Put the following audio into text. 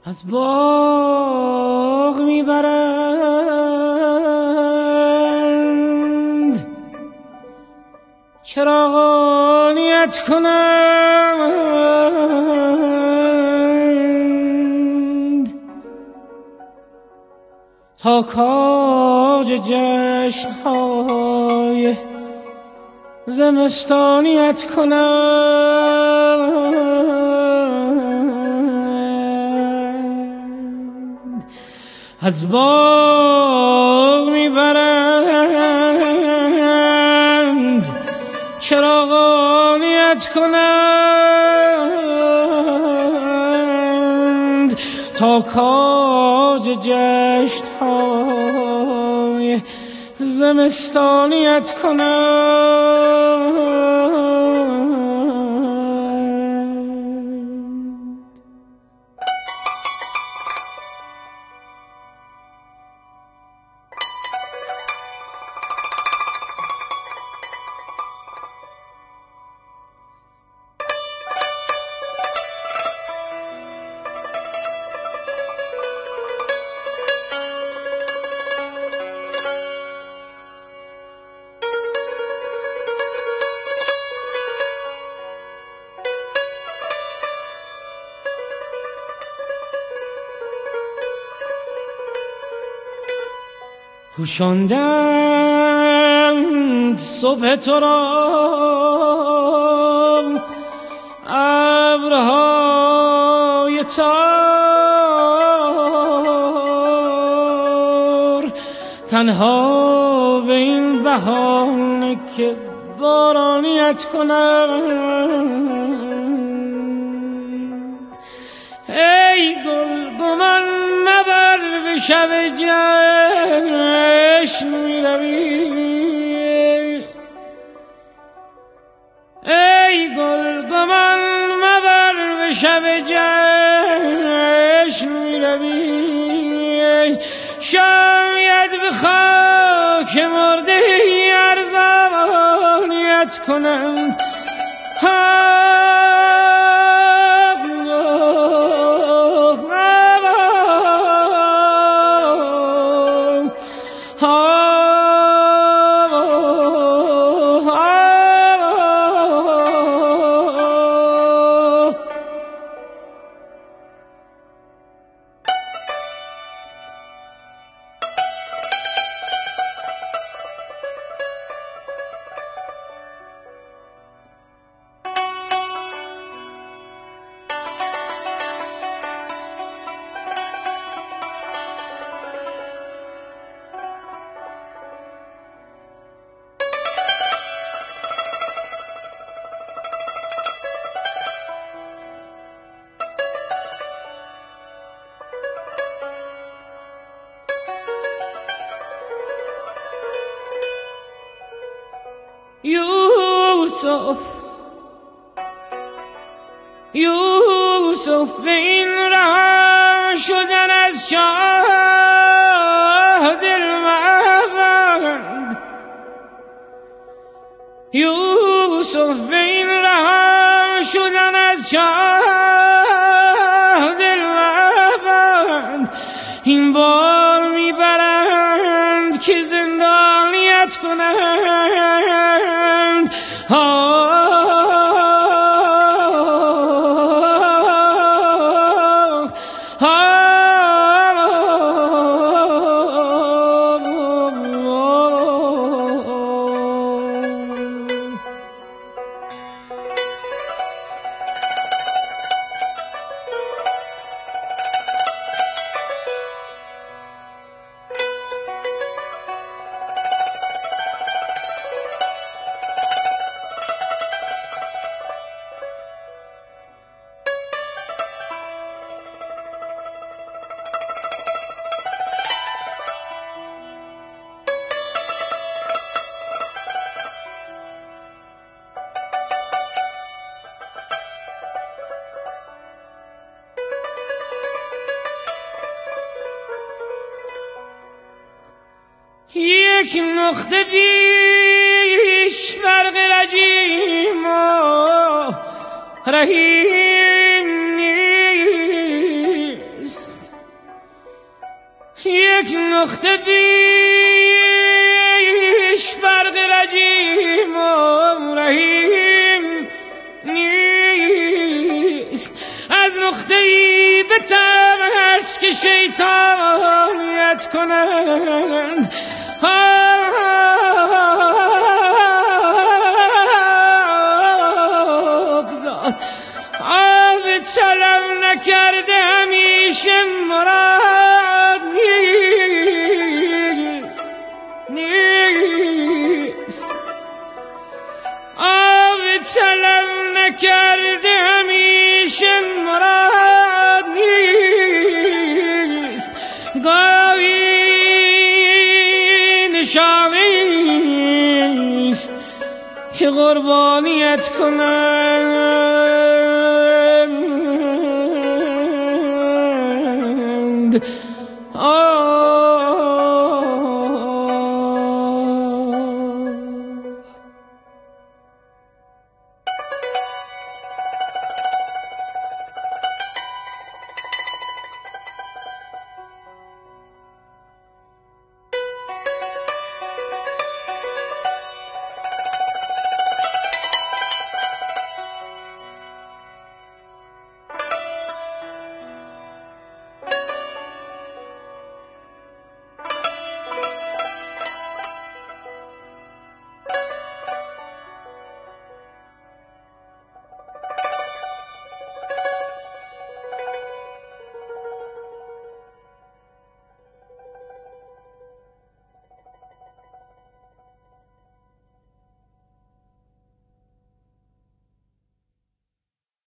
از باغ میبرند چراغانیت کنند تا کاج جشن‌های زمستانیت کنند از باغ میبرند چراغانیت کنند تا کاج جشن‌های زمستانیت کنند پوشاندند صبح تو را ابرهای تار تنها به این بهانه که بارانیت کنند ای گل گمان مبر به شب جشن میروی ای گل گمان مبر به شب جشن میروی شاید به خاک مرده ارزانیت کنند یوسف به این رها شدن از چاه دل مبند یوسف به این رها شدن از چاه دل مبند این بار میبرند که زندانیت کنند یک نقطه بیش فرق رجیم و رحیم نیست یک نقطه بیش فرق رجیم و رحیم نیست. از نقطه‌ای به ترس که شیطانیت کنند، آب طلب نکرده همیشه مراد نیست. آب طلب نکرده همیشه مراد نیست. گاهی نشانه است که قربانیت کنم.